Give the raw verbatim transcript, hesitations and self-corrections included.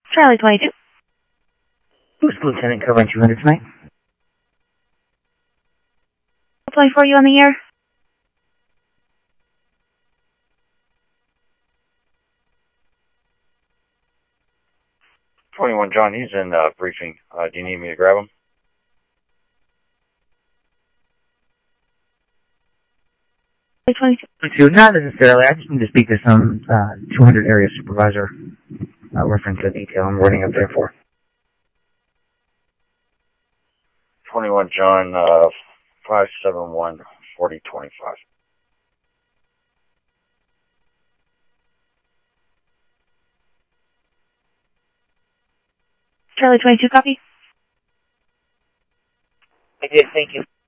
Charlie twenty-two. Who's Lieutenant covering two hundred tonight? twenty-four, you on the air? twenty-one, John, he's in uh, briefing. Uh, do you need me to grab him? twenty-two, not necessarily. I just need to speak to some uh, two hundred area supervisor uh, reference to detail I'm running up there for. twenty-one, John, uh, five seven one, four zero two five. Charlie twenty-two, copy? I did, thank you.